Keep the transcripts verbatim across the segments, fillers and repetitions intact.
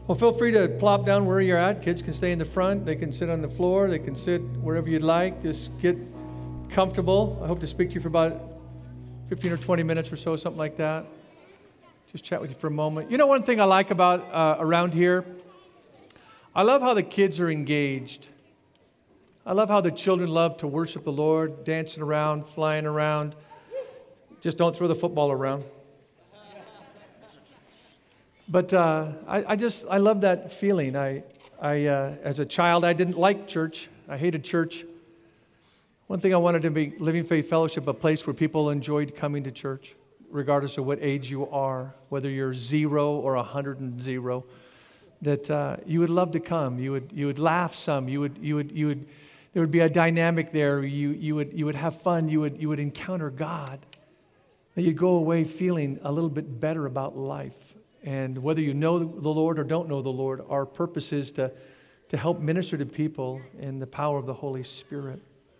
Well, feel free to plop down where you're at. Kids can stay in the front. They can sit on the floor. They can sit wherever you'd like. Just get comfortable. I hope to speak to you for about fifteen or twenty minutes or so, something like that. Just chat with you for a moment. You know, one thing I like about uh, around here, I love how the kids are engaged. I love how the children love to worship the Lord, dancing around, flying around. Just don't throw the football around. But uh, I, I just, I love that feeling. I, I uh, as a child, I didn't like church. I hated church. One thing I wanted to be Living Faith Fellowship, a place where people enjoyed coming to church, regardless of what age you are, whether you're zero or a hundred and zero, that uh, you would love to come. You would, you would laugh some. You would, you would, you would. There would be a dynamic there. You, you would, you would have fun. You would, you would encounter God. That you'd go away feeling a little bit better about life. And whether you know the Lord or don't know the Lord, our purpose is to, to help minister to people in the power of the Holy Spirit.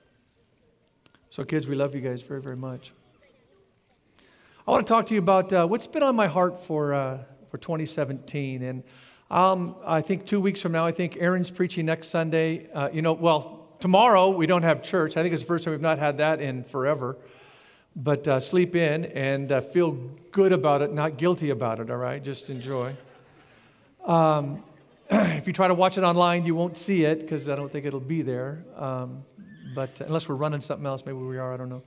So kids, we love you guys very, very much. I want to talk to you about uh, what's been on my heart for uh, for twenty seventeen. And um, I think two weeks from now, I think Aaron's preaching next Sunday. Uh, you know, well, tomorrow we don't have church. I think it's the first time we've not had that in forever. But uh, sleep in and uh, feel good about it, not guilty about it, all right? Just enjoy. Um, if you try to watch it online, you won't see it because I don't think it'll be there. Um, but unless we're running something else, maybe we are, I don't know.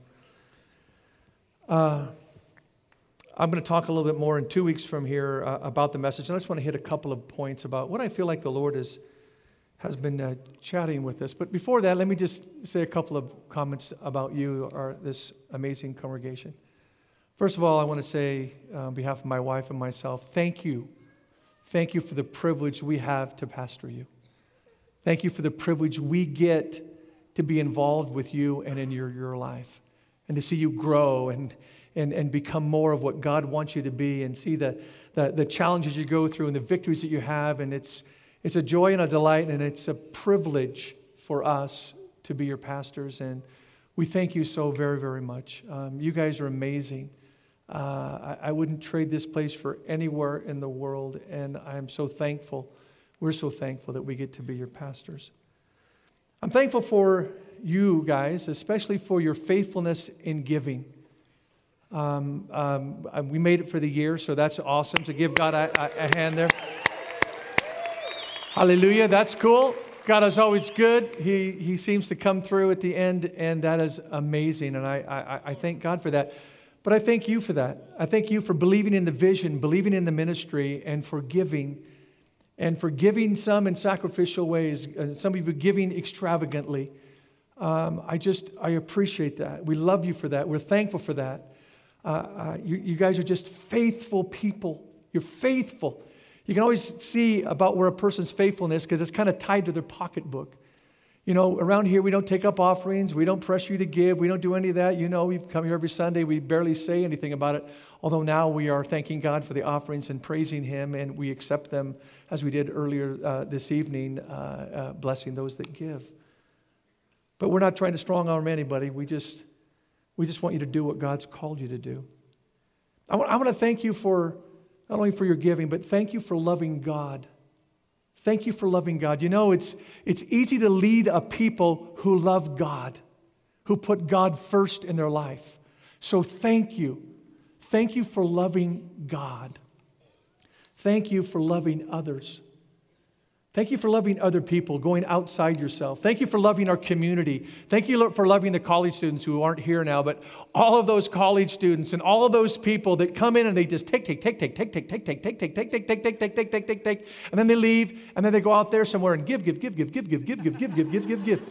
Uh, I'm going to talk a little bit more in two weeks from here uh, about the message. And I just want to hit a couple of points about what I feel like the Lord is has been uh, chatting with us. But before that, let me just say a couple of comments about you or this amazing congregation. First of all, I want to say uh, on behalf of my wife and myself, thank you. Thank you for the privilege we have to pastor you. Thank you for the privilege we get to be involved with you and in your, your life and to see you grow and, and, and become more of what God wants you to be and see the, the, the challenges you go through and the victories that you have. And it's It's a joy and a delight, and it's a privilege for us to be your pastors, and we thank you so very, very much. Um, you guys are amazing. Uh, I, I wouldn't trade this place for anywhere in the world, and I'm so thankful. We're so thankful that we get to be your pastors. I'm thankful for you guys, especially for your faithfulness in giving. Um, um, we made it for the year, so that's awesome. So give God a, a, a hand there. Hallelujah, that's cool. God is always good. He He seems to come through at the end, and that is amazing, and I, I, I thank God for that. But I thank you for that. I thank you for believing in the vision, believing in the ministry, and for giving, and for giving some in sacrificial ways, uh, some of you giving extravagantly. Um, I just, I appreciate that. We love you for that. We're thankful for that. Uh, uh, you, you guys are just faithful people. You're faithful. You can always see about where a person's faithfulness because it's kind of tied to their pocketbook. You know, around here we don't take up offerings. We don't press you to give. We don't do any of that. You know, we've come here every Sunday. We barely say anything about it. Although now we are thanking God for the offerings and praising Him, and we accept them as we did earlier uh, this evening, uh, uh, blessing those that give. But we're not trying to strong arm anybody. We just, we just want you to do what God's called you to do. I want, I want to thank you for not only for your giving, but thank you for loving God. Thank you for loving God. You know, it's it's easy to lead a people who love God, who put God first in their life. So thank you. Thank you for loving God. Thank you for loving others. Thank you for loving other people, going outside yourself. Thank you for loving our community. Thank you for loving the college students who aren't here now, but all of those college students and all of those people that come in and they just take, take, take, take, take, take, take, take, take, take, take, take, take, take, take, take, take, take, take, and then they leave, and then they go out there somewhere and give, give, give, give, give, give, give, give, give, give, give, give, give.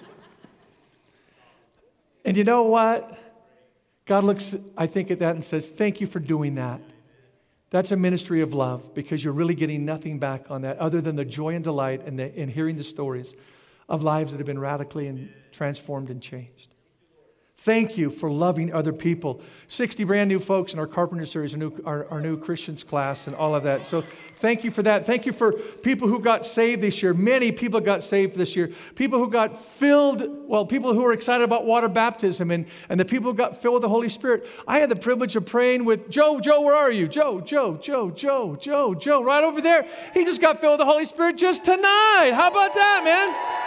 And you know what? God looks, I think, at that and says, thank you for doing that. That's a ministry of love because you're really getting nothing back on that other than the joy and delight in, the, in hearing the stories of lives that have been radically and transformed and changed. Thank you for loving other people. sixty brand new folks in our Carpenter Series, our new, our, our new Christians class and all of that. So thank you for that. Thank you for people who got saved this year. Many people got saved this year. People who got filled, well, people who were excited about water baptism and, and the people who got filled with the Holy Spirit. I had the privilege of praying with Joe. Joe, where are you? Joe, Joe, Joe, Joe, Joe, Joe, right over there. He just got filled with the Holy Spirit just tonight. How about that, man?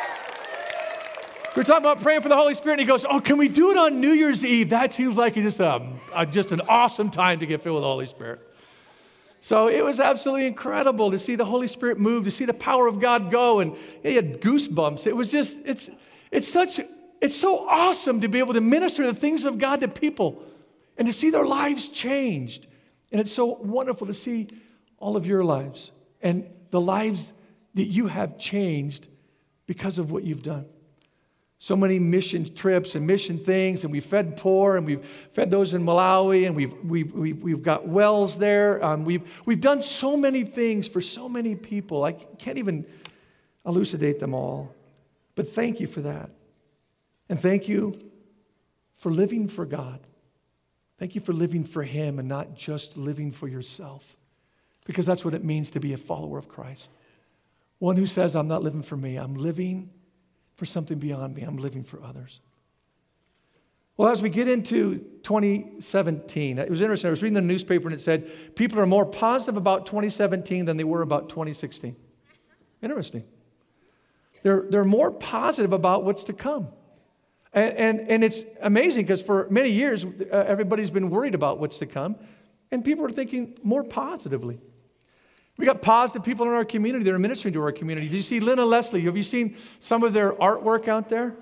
We're talking about praying for the Holy Spirit, and he goes, oh, can we do it on New Year's Eve? That seems like just, a, a, just an awesome time to get filled with the Holy Spirit. So it was absolutely incredible to see the Holy Spirit move, to see the power of God go, and he had goosebumps. It was just, it's, it's such, it's so awesome to be able to minister the things of God to people and to see their lives changed. And it's so wonderful to see all of your lives and the lives that you have changed because of what you've done. So many mission trips and mission things, and we fed poor, and we've fed those in Malawi, and we've we've we've, we've got wells there. Um, we've we've done so many things for so many people. I can't even elucidate them all. But thank you for that, and thank you for living for God. Thank you for living for Him and not just living for yourself, because that's what it means to be a follower of Christ. One who says, "I'm not living for me. I'm living for something beyond me. I'm living for others." Well, as we get into twenty seventeen, it was interesting. I was reading the newspaper and it said people are more positive about twenty seventeen than they were about twenty sixteen. Interesting. They're, they're more positive about what's to come. And, and, and it's amazing because for many years, uh, everybody's been worried about what's to come, and people are thinking more positively. We got positive people in our community that are ministering to our community. Did you see Lynn and Leslie? Have you seen some of their artwork out there?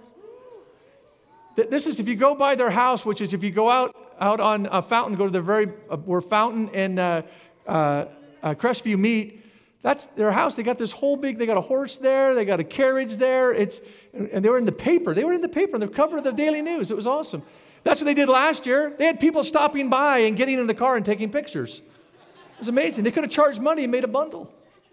This is, if you go by their house, which is if you go out, out on a Fountain, go to the very, uh, where Fountain and uh, uh, uh, Crestview meet, that's their house. They got this whole big, they got a horse there, they got a carriage there. It's, and they were in the paper. They were in the paper on the cover of the Daily News. It was awesome. That's what they did last year. They had people stopping by and getting in the car and taking pictures. It was amazing. They could have charged money and made a bundle.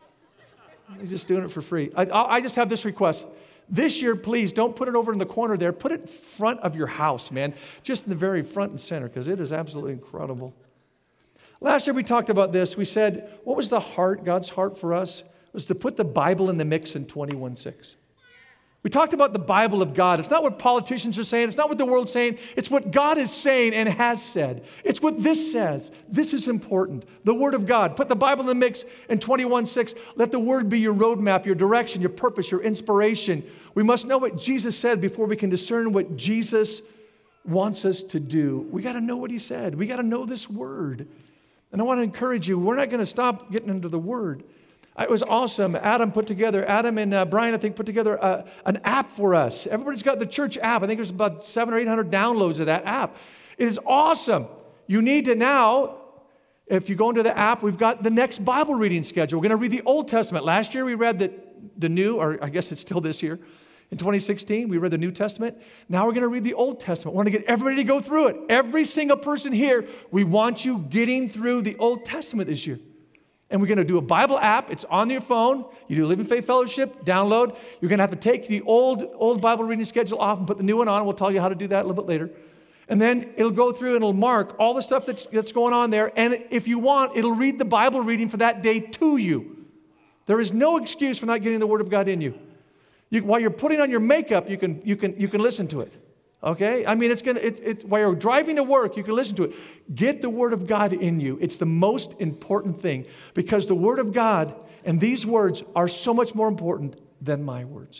They're just doing it for free. I, I just have this request. This year, please, don't put it over in the corner there. Put it in front of your house, man. Just in the very front and center, because it is absolutely incredible. Last year, we talked about this. We said, what was the heart, God's heart for us? It was to put the Bible in the mix in twenty-one six. We talked about the Bible of God. It's not what politicians are saying. It's not what the world's saying. It's what God is saying and has said. It's what this says. This is important. The Word of God. Put the Bible in the mix in twenty-one six. Let the Word be your roadmap, your direction, your purpose, your inspiration. We must know what Jesus said before we can discern what Jesus wants us to do. We got to know what He said. We got to know this Word. And I want to encourage you, we're not going to stop getting into the Word. It was awesome. Adam put together, Adam and uh, Brian, I think, put together a, an app for us. Everybody's got the church app. I think there's about seven or eight hundred downloads of that app. It is awesome. You need to now, if you go into the app, we've got the next Bible reading schedule. We're going to read the Old Testament. Last year we read the, the New, or I guess it's still this year. In twenty sixteen, we read the New Testament. Now we're going to read the Old Testament. We're going to get everybody to go through it. Every single person here, we want you getting through the Old Testament this year. And we're going to do a Bible app. It's on your phone. You do Living Faith Fellowship, download. You're going to have to take the old old Bible reading schedule off and put the new one on. We'll tell you how to do that a little bit later. And then it'll go through and it'll mark all the stuff that's, that's going on there. And if you want, it'll read the Bible reading for that day to you. There is no excuse for not getting the Word of God in you. You while you're putting on your makeup, you can you can you can listen to it. Okay? I mean, it's gonna it's it's while you're driving to work, you can listen to it. Get the Word of God in you. It's the most important thing, because the Word of God and these words are so much more important than my words.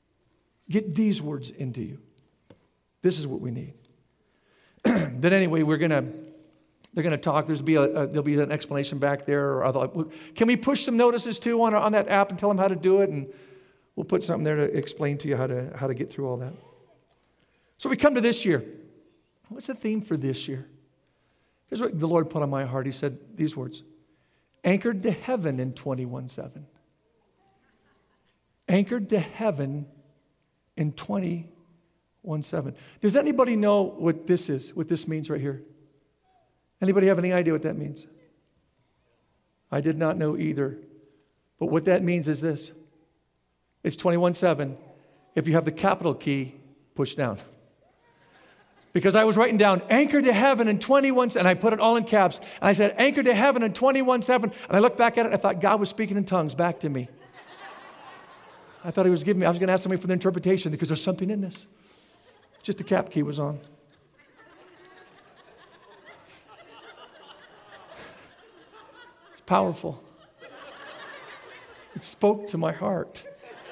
Get these words into you. This is what we need. Then anyway, we're gonna they're gonna talk. There's be a, a there'll be an explanation back there. Or other, can we push some notices too on on that app and tell them how to do it, and we'll put something there to explain to you how to how to get through all that. So we come to this year. What's the theme for this year? Here's what the Lord put on my heart. He said these words: anchored to heaven in twenty-one seven. Anchored to heaven in twenty-one seven. Does anybody know what this is, what this means right here? Anybody have any idea what that means? I did not know either. But what that means is this. It's twenty-one seven. If you have the capital key, push down. Because I was writing down, anchor to heaven in twenty-one, and I put it all in caps. And I said, anchor to heaven in twenty-one seven. And I looked back at it, and I thought God was speaking in tongues back to me. I thought he was giving me, I was going to ask somebody for the interpretation because there's something in this. Just the cap key was on. It's powerful. It spoke to my heart.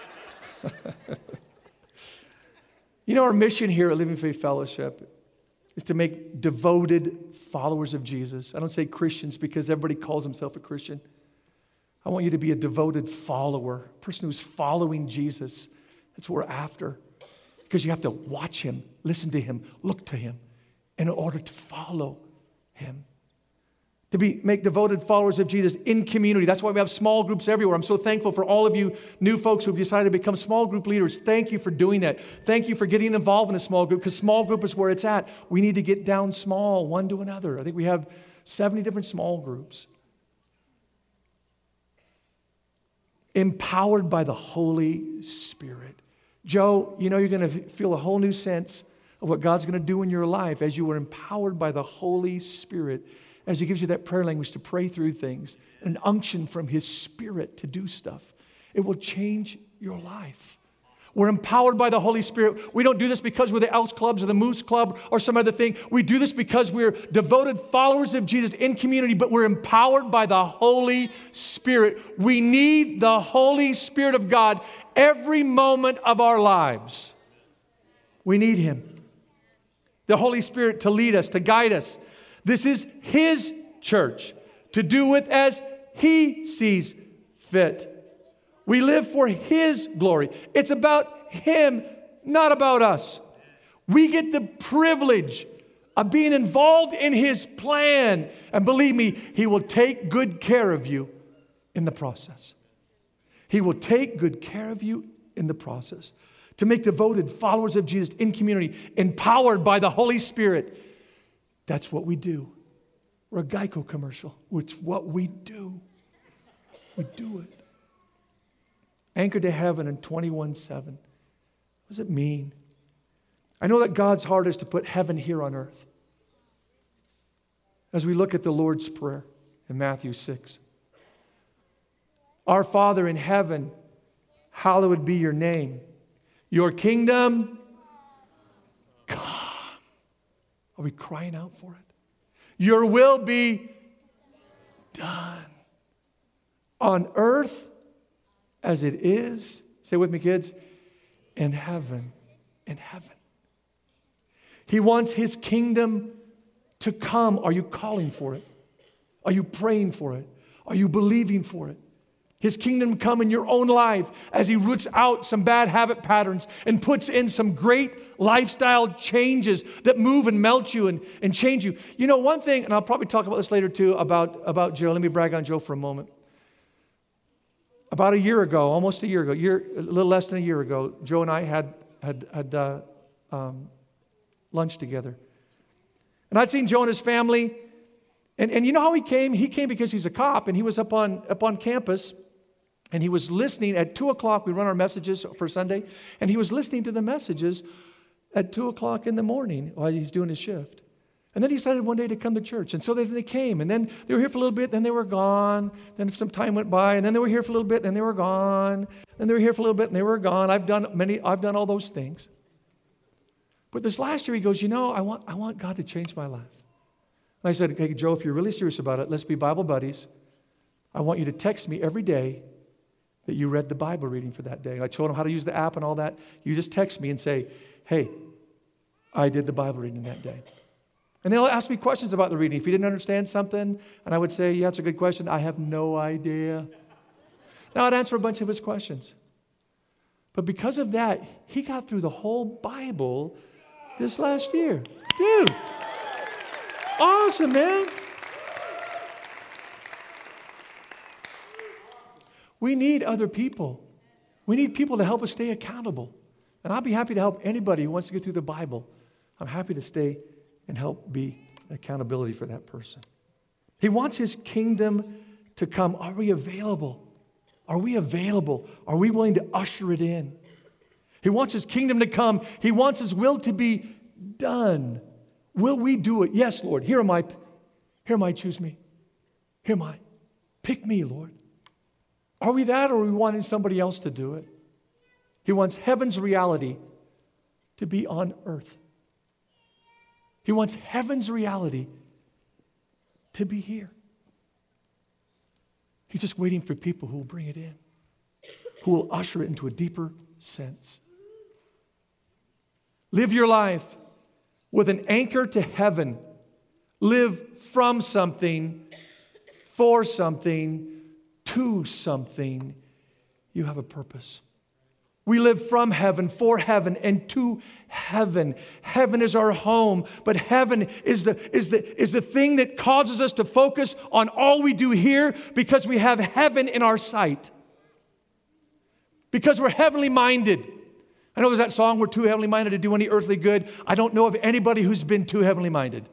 You know, our mission here at Living Faith Fellowship is to make devoted followers of Jesus. I don't say Christians because everybody calls himself a Christian. I want you to be a devoted follower, a person who's following Jesus. That's what we're after. Because you have to watch him, listen to him, look to him in order to follow him. To be make devoted followers of Jesus in community. That's why we have small groups everywhere. I'm so thankful for all of you new folks who have decided to become small group leaders. Thank you for doing that. Thank you for getting involved in a small group because small group is where it's at. We need to get down small, one to another. I think we have seventy different small groups. Empowered by the Holy Spirit. Joe, you know you're going to feel a whole new sense of what God's going to do in your life as you are empowered by the Holy Spirit, as he gives you that prayer language to pray through things, an unction from his Spirit to do stuff. It will change your life. We're empowered by the Holy Spirit. We don't do this because we're the Elks Clubs or the Moose Club or some other thing. We do this because we're devoted followers of Jesus in community, but we're empowered by the Holy Spirit. We need the Holy Spirit of God every moment of our lives. We need him. The Holy Spirit to lead us, to guide us. This is his church to do with as he sees fit. We live for his glory. It's about him, not about us. We get the privilege of being involved in his plan. And believe me, he will take good care of you in the process. He will take good care of you in the process. To make devoted followers of Jesus in community, empowered by the Holy Spirit. That's what we do. We're a Geico commercial. It's what we do. We do it. Anchored to heaven in twenty-one seven. What does it mean? I know that God's heart is to put heaven here on earth. As we look at the Lord's Prayer in Matthew six. Our Father in heaven, hallowed be your name. Your kingdom come. Are we crying out for it? Your will be done on earth as it is, say with me kids, in heaven, in heaven. He wants his kingdom to come. Are you calling for it? Are you praying for it? Are you believing for it? His kingdom come in your own life as he roots out some bad habit patterns and puts in some great lifestyle changes that move and melt you and, and change you. You know, one thing, and I'll probably talk about this later too, about, about Joe. Let me brag on Joe for a moment. About a year ago, almost a year ago, year, a little less than a year ago, Joe and I had, had, had uh, um, lunch together. And I'd seen Joe and his family. And, and you know how he came? He came because he's a cop, and he was up on, up on campus. And he was listening at two o'clock. We run our messages for Sunday. And he was listening to the messages at two o'clock in the morning while he's doing his shift. And then he decided one day to come to church. And so they, they came. And then they were here for a little bit. Then they were gone. Then some time went by. And then they were here for a little bit. And they were gone. Then they were here for a little bit. And they were gone. I've done many. I've done all those things. But this last year he goes, you know, I want, I want God to change my life. And I said, hey, Joe, if you're really serious about it, let's be Bible buddies. I want you to text me every day that you read the Bible reading for that day. I told him how to use the app and all that. You just text me and say, hey, I did the Bible reading that day. And they'll ask me questions about the reading. If you didn't understand something, and I would say, yeah, it's a good question. I have no idea. Now I'd answer a bunch of his questions. But because of that, he got through the whole Bible this last year. Dude, awesome, man. We need other people. We need people to help us stay accountable. And I'll be happy to help anybody who wants to get through the Bible. I'm happy to stay and help be accountability for that person. He wants his kingdom to come. Are we available? Are we available? Are we willing to usher it in? He wants his kingdom to come. He wants his will to be done. Will we do it? Yes, Lord. Here am I. Here am I. Choose me. Here am I. Pick me, Lord. Are we that, or are we wanting somebody else to do it? He wants heaven's reality to be on earth. He wants heaven's reality to be here. He's just waiting for people who will bring it in, who will usher it into a deeper sense. Live your life with an anchor to heaven. Live from something, for something, to something. You have a purpose. We live from heaven, for heaven, and to heaven. Heaven is our home, but heaven is the, is the, is the thing that causes us to focus on all we do here because we have heaven in our sight. Because we're heavenly minded. I know there's that song, we're too heavenly minded to do any earthly good. I don't know of anybody who's been too heavenly minded.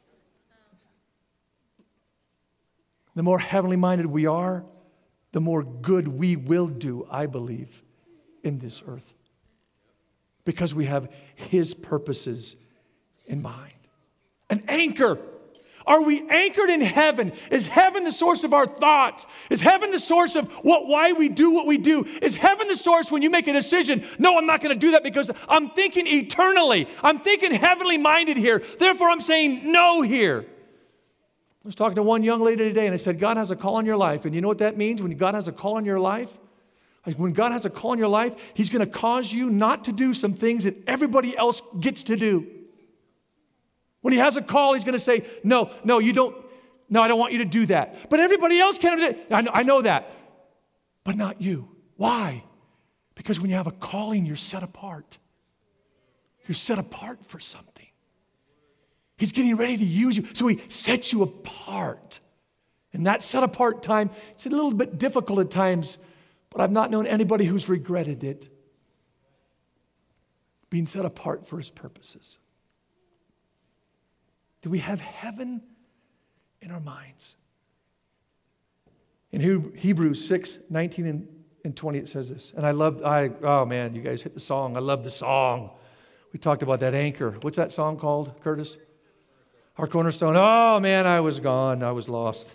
The more heavenly minded we are, the more good we will do, I believe, in this earth, because we have His purposes in mind. An anchor. Are we anchored in heaven? Is heaven the source of our thoughts? Is heaven the source of what, why we do what we do? Is heaven the source when you make a decision? No, I'm not going to do that because I'm thinking eternally. I'm thinking heavenly minded here. Therefore, I'm saying no here. I was talking to one young lady today and I said, God has a call on your life. And you know what that means when God has a call on your life? When God has a call in your life, He's going to cause you not to do some things that everybody else gets to do. When He has a call, He's going to say, no, no, you don't, no, I don't want you to do that. But everybody else can do it. I know, I know that, but not you. Why? Because when you have a calling, you're set apart. You're set apart for something. He's getting ready to use you, so He sets you apart. And that set apart time, it's a little bit difficult at times, but I've not known anybody who's regretted it. Being set apart for His purposes. Do we have heaven in our minds? In Hebrews six, nineteen and twenty, it says this. And I love, I oh man, you guys hit the song. I love the song. We talked about that anchor. What's that song called, Curtis? Our cornerstone. Oh man, I was gone. I was lost.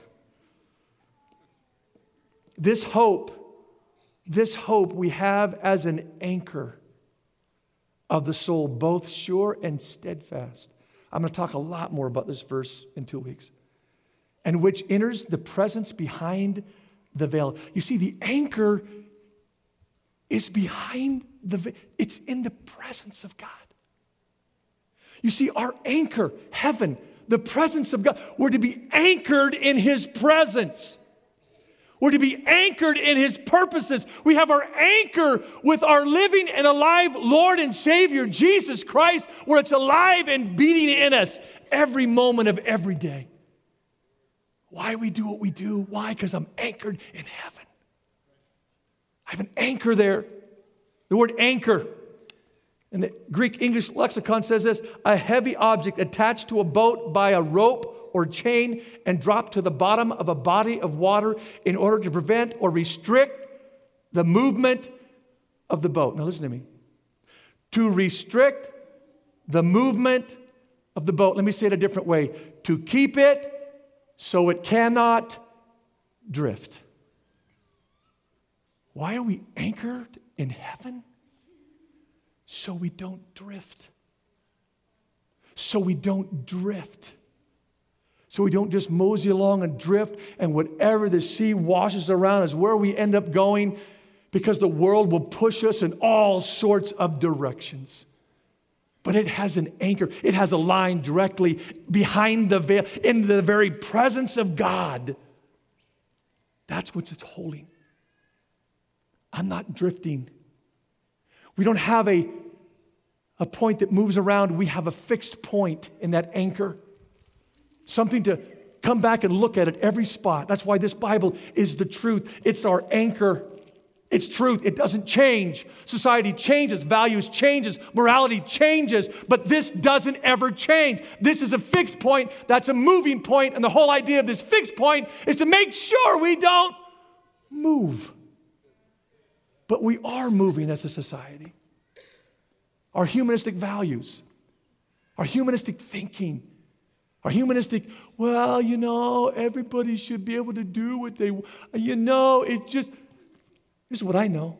This hope This hope we have as an anchor of the soul, both sure and steadfast. I'm going to talk a lot more about this verse in two weeks. And which enters the presence behind the veil. You see, the anchor is behind the veil. It's in the presence of God. You see, our anchor, heaven, the presence of God, we're to be anchored in His presence. We're to be anchored in His purposes. We have our anchor with our living and alive Lord and Savior, Jesus Christ, where it's alive and beating in us every moment of every day. Why we do what we do? Why? Because I'm anchored in heaven. I have an anchor there. The word anchor in the Greek English lexicon says this: a heavy object attached to a boat by a rope or chain and dropped to the bottom of a body of water in order to prevent or restrict the movement of the boat. Now listen to me. To restrict the movement of the boat. Let me say it a different way. To keep it so it cannot drift. Why are we anchored in heaven? So we don't drift. So we don't drift. So we don't just mosey along and drift, and whatever the sea washes around is where we end up going, because the world will push us in all sorts of directions. But it has an anchor. It has a line directly behind the veil, in the very presence of God. That's what it's holding. I'm not drifting. We don't have a, a point that moves around. We have a fixed point in that anchor. Something to come back and look at at every spot. That's why this Bible is the truth. It's our anchor. It's truth. It doesn't change. Society changes. Values changes. Morality changes. But this doesn't ever change. This is a fixed point. That's a moving point. And the whole idea of this fixed point is to make sure we don't move. But we are moving as a society. Our humanistic values. Our humanistic thinking. Our humanistic, well, you know, everybody should be able to do what they, you know, it just, here's what I know.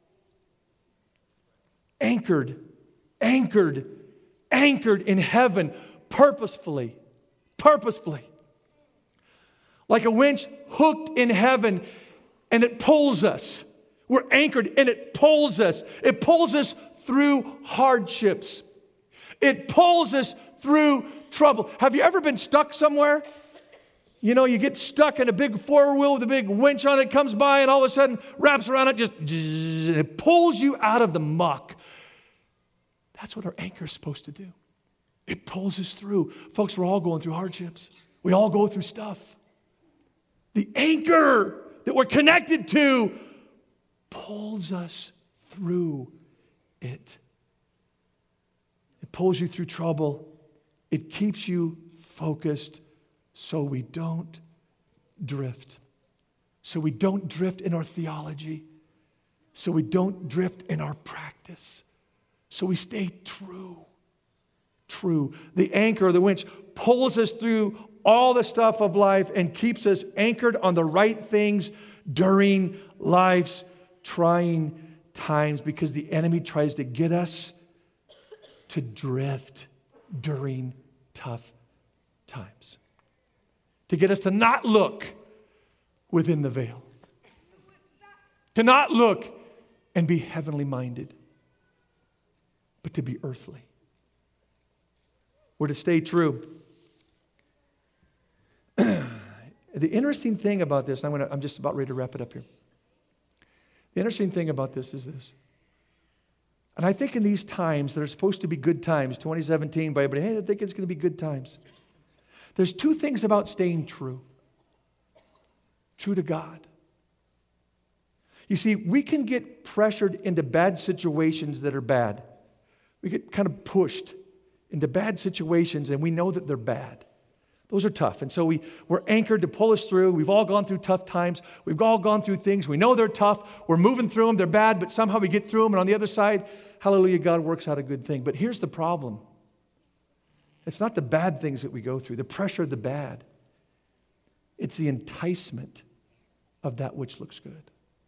Anchored, anchored, anchored in heaven purposefully, purposefully. Like a winch hooked in heaven, and it pulls us. We're anchored and it pulls us. It pulls us through hardships. It pulls us through trouble. Have you ever been stuck somewhere? You know, you get stuck in a big four wheel with a big winch on it, comes by and all of a sudden wraps around it, just it pulls you out of the muck. That's what our anchor is supposed to do. It pulls us through. Folks, we're all going through hardships. We all go through stuff. The anchor that we're connected to pulls us through it. It pulls you through trouble. It keeps you focused so we don't drift. So we don't drift in our theology. So we don't drift in our practice. So we stay true. True. The anchor, the winch, pulls us through all the stuff of life and keeps us anchored on the right things during life's trying times, because the enemy tries to get us to drift during tough times, to get us to not look within the veil, to not look and be heavenly minded, but to be earthly. We're to stay true. The interesting thing about this, I'm, gonna, I'm just about ready to wrap it up here. The interesting thing about this is this. And I think in these times that are supposed to be good times, twenty seventeen, by everybody, hey, I think it's going to be good times. There's two things about staying true. True to God. You see, we can get pressured into bad situations that are bad. We get kind of pushed into bad situations and we know that they're bad. Those are tough. And so we, we're anchored to pull us through. We've all gone through tough times. We've all gone through things. We know they're tough. We're moving through them. They're bad, but somehow we get through them. And on the other side, hallelujah, God works out a good thing. But here's the problem. It's not the bad things that we go through, the pressure of the bad. It's the enticement of that which looks good.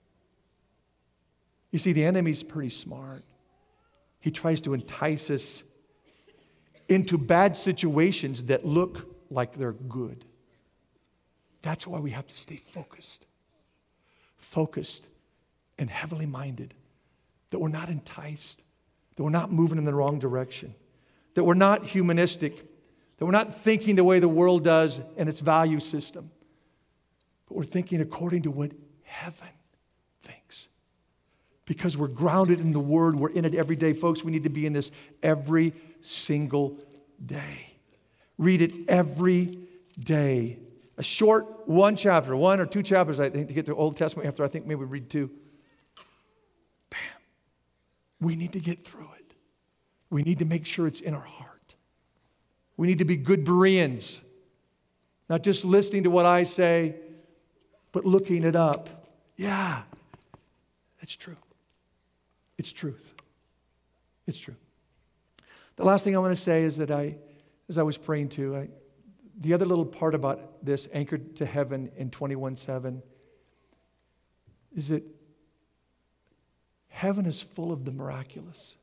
You see, the enemy's pretty smart. He tries to entice us into bad situations that look like they're good. That's why we have to stay focused. Focused and heavily minded. That we're not enticed. That we're not moving in the wrong direction. That we're not humanistic. That we're not thinking the way the world does and its value system. But we're thinking according to what heaven thinks. Because we're grounded in the Word. We're in it every day. Folks, we need to be in this every single day. Read it every day. A short one chapter, one or two chapters, I think, to get to the Old Testament. After I think maybe read two. Bam. We need to get through it. We need to make sure it's in our heart. We need to be good Bereans. Not just listening to what I say, but looking it up. Yeah, that's true. It's truth. It's true. The last thing I want to say is that I, as I was praying to, I, the other little part about this, anchored to heaven in twenty-one seven, is that heaven is full of the miraculous.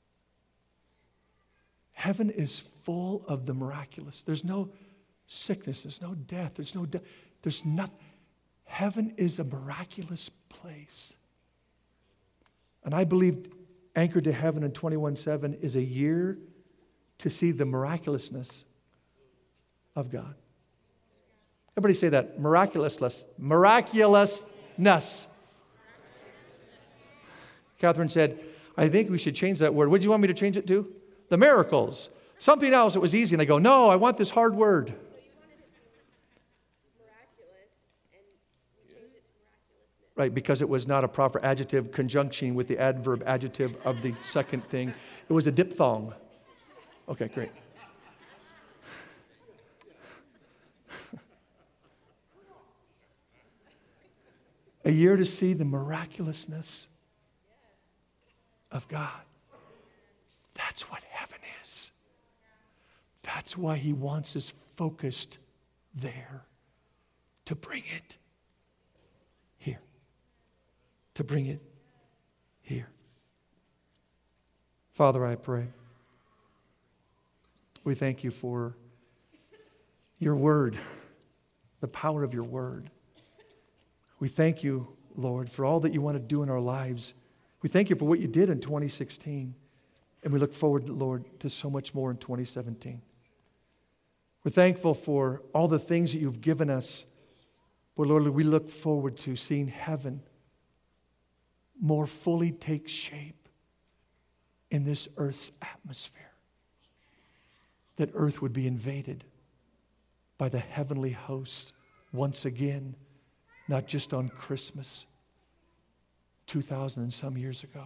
Heaven is full of the miraculous. There's no sickness. There's no death. There's no death. There's nothing. Heaven is a miraculous place. And I believe anchored to heaven in twenty-one seven is a year to see the miraculousness of God. Everybody say that. Miraculousness. Miraculousness. Catherine said, I think we should change that word. What do you want me to change it to? The miracles. Something else that was easy. And I go, no, I want this hard word. Right, because it was not a proper adjective conjunction with the adverb adjective of the second thing. It was a diphthong. Okay, great. A year to see the miraculousness of God. That's what heaven is. That's why he wants us focused there. To bring it here. To bring it here. Father, I pray. We thank you for your word, the power of your word. We thank you, Lord, for all that you want to do in our lives. We thank you for what you did in twenty sixteen. And we look forward, Lord, to so much more in twenty seventeen. We're thankful for all the things that you've given us. But Lord, we look forward to seeing heaven more fully take shape in this earth's atmosphere. That earth would be invaded by the heavenly hosts once again, not just on Christmas, two thousand and some years ago.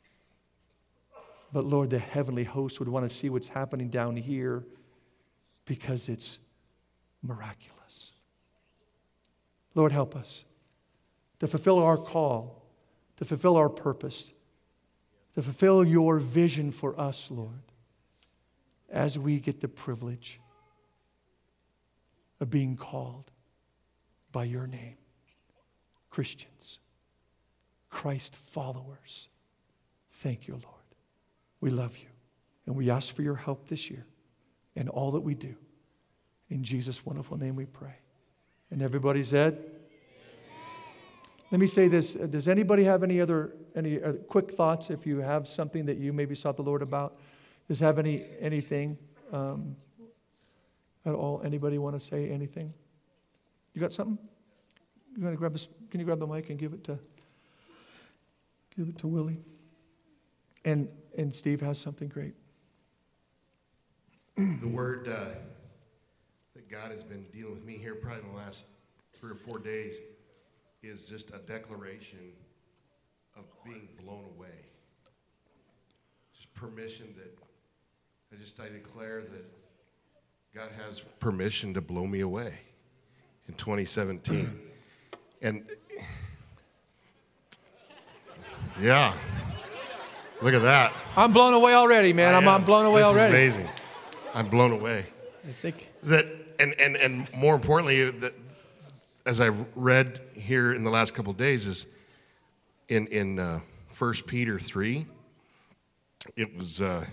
But Lord, the heavenly host would want to see what's happening down here because it's miraculous. Lord, help us to fulfill our call, to fulfill our purpose, to fulfill your vision for us, Lord, as we get the privilege of being called by your name. Christians, Christ followers, thank you, Lord. We love you, and we ask for your help this year in all that we do. In Jesus' wonderful name we pray. And everybody said? Amen. Let me say this. Does anybody have any other any uh, quick thoughts if you have something that you maybe sought the Lord about? Does have any anything um, at all? Anybody want to say anything? You got something? You want to grab? A, can you grab the mic and give it to give it to Willie? And and Steve has something great. The word uh, that God has been dealing with me here probably in the last three or four days is just a declaration of being blown away. Just permission that I just I declare that God has permission to blow me away in twenty seventeen. And yeah, look at that. I'm blown away already, man. I'm, I'm blown away this already. This is amazing. I'm blown away. I think that, and, and, and more importantly, that as I read here in the last couple of days, is in in uh, First Peter three. It was uh,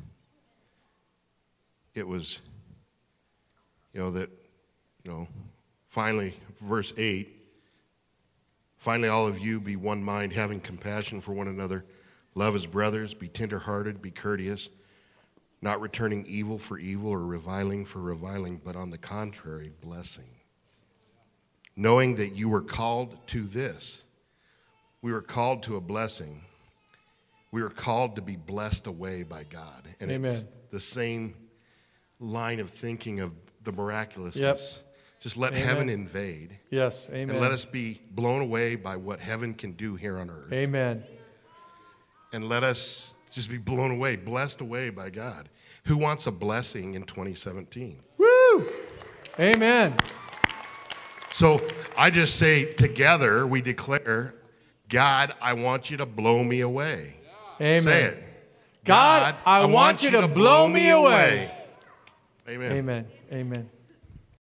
it was you know that you know finally verse eight. Finally, all of you be one mind, having compassion for one another, love as brothers, be tenderhearted, be courteous, not returning evil for evil or reviling for reviling, but on the contrary, blessing. Knowing that you were called to this. We were called to a blessing. We were called to be blessed away by God. And Amen. It's the same line of thinking of the miraculousness. Yep. Just let Amen. heaven invade. Yes, amen. And let us be blown away by what heaven can do here on earth. Amen. And let us just be blown away, blessed away by God. Who wants a blessing in twenty seventeen? Woo! Amen. So I just say together we declare, God, I want you to blow me away. Amen. Say it. God, I, I want, want you to blow, blow me away. away. Amen. Amen. Amen.